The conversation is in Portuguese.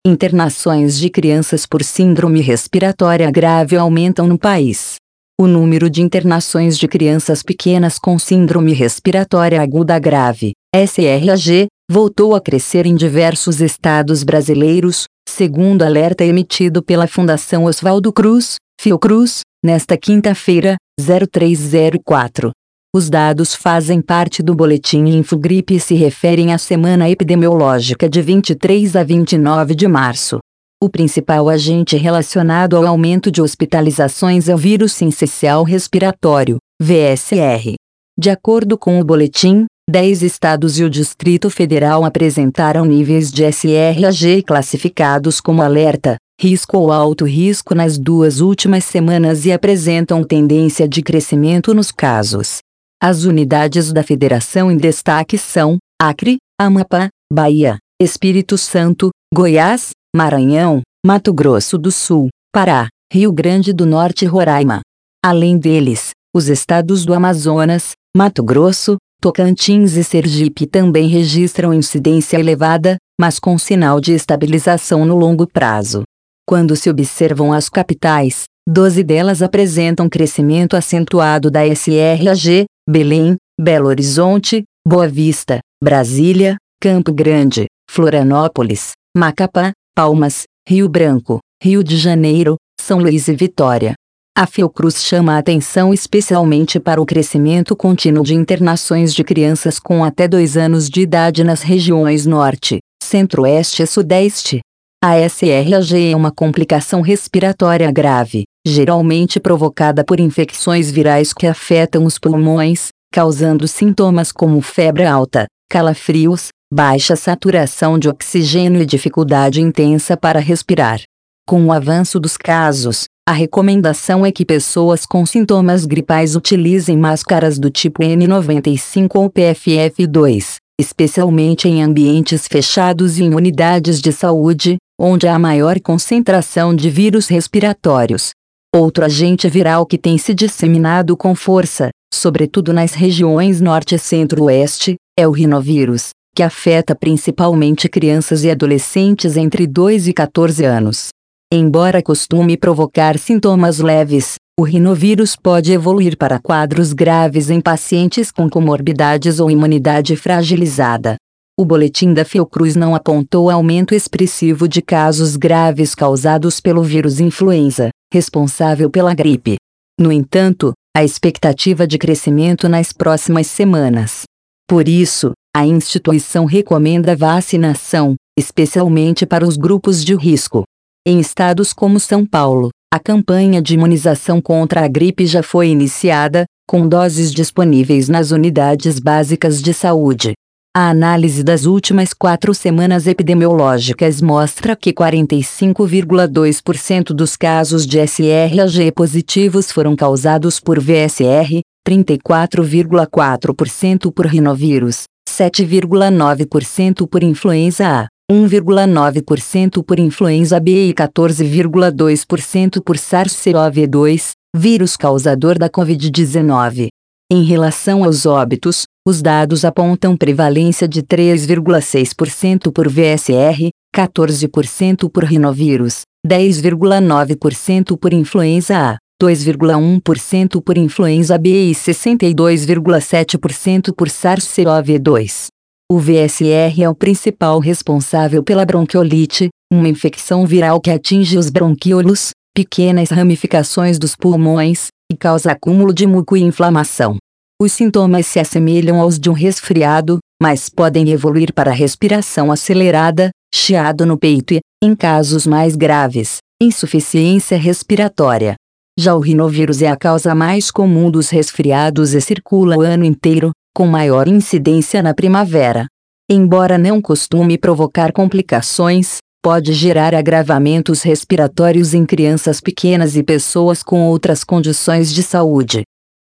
Internações de crianças por síndrome respiratória grave aumentam no país. O número de internações de crianças pequenas com síndrome respiratória aguda grave, SRAG, voltou a crescer em diversos estados brasileiros, segundo alerta emitido pela Fundação Oswaldo Cruz, Fiocruz, nesta quinta-feira, 0304. Os dados fazem parte do Boletim Infogripe e se referem à semana epidemiológica de 23 a 29 de março. O principal agente relacionado ao aumento de hospitalizações é o vírus sincicial respiratório, VSR. De acordo com o boletim, 10 estados e o Distrito Federal apresentaram níveis de SRAG classificados como alerta, risco ou alto risco nas 2 últimas semanas e apresentam tendência de crescimento nos casos. As unidades da federação em destaque são Acre, Amapá, Bahia, Espírito Santo, Goiás, Maranhão, Mato Grosso do Sul, Pará, Rio Grande do Norte e Roraima. Além deles, os estados do Amazonas, Mato Grosso, Tocantins e Sergipe também registram incidência elevada, mas com sinal de estabilização no longo prazo. Quando se observam as capitais, 12 delas apresentam crescimento acentuado da SRAG: Belém, Belo Horizonte, Boa Vista, Brasília, Campo Grande, Florianópolis, Macapá, Palmas, Rio Branco, Rio de Janeiro, São Luís e Vitória. A Fiocruz chama a atenção especialmente para o crescimento contínuo de internações de crianças com até 2 anos de idade nas regiões Norte, Centro-Oeste e Sudeste. A SRAG é uma complicação respiratória grave, geralmente provocada por infecções virais que afetam os pulmões, causando sintomas como febre alta, calafrios, baixa saturação de oxigênio e dificuldade intensa para respirar. Com o avanço dos casos, a recomendação é que pessoas com sintomas gripais utilizem máscaras do tipo N95 ou PFF2, especialmente em ambientes fechados e em unidades de saúde, onde há maior concentração de vírus respiratórios. Outro agente viral que tem se disseminado com força, sobretudo nas regiões Norte e Centro-Oeste, é o rinovírus, que afeta principalmente crianças e adolescentes entre 2 e 14 anos. Embora costume provocar sintomas leves, o rinovírus pode evoluir para quadros graves em pacientes com comorbidades ou imunidade fragilizada. O boletim da Fiocruz não apontou aumento expressivo de casos graves causados pelo vírus influenza, responsável pela gripe. No entanto, há expectativa de crescimento nas próximas semanas. Por isso, a instituição recomenda vacinação, especialmente para os grupos de risco. Em estados como São Paulo, a campanha de imunização contra a gripe já foi iniciada, com doses disponíveis nas unidades básicas de saúde. A análise das últimas 4 semanas epidemiológicas mostra que 45,2% dos casos de SRAG positivos foram causados por VSR, 34,4% por rinovírus, 7,9% por influenza A, 1,9% por influenza B e 14,2% por SARS-CoV-2, vírus causador da Covid-19. Em relação aos óbitos, os dados apontam prevalência de 3,6% por VSR, 14% por rinovírus, 10,9% por influenza A, 2,1% por influenza B e 62,7% por SARS-CoV-2. O VSR é o principal responsável pela bronquiolite, uma infecção viral que atinge os bronquíolos, pequenas ramificações dos pulmões, e causa acúmulo de muco e inflamação. Os sintomas se assemelham aos de um resfriado, mas podem evoluir para respiração acelerada, chiado no peito e, em casos mais graves, insuficiência respiratória. Já o rinovírus é a causa mais comum dos resfriados e circula o ano inteiro, com maior incidência na primavera. Embora não costume provocar complicações, pode gerar agravamentos respiratórios em crianças pequenas e pessoas com outras condições de saúde.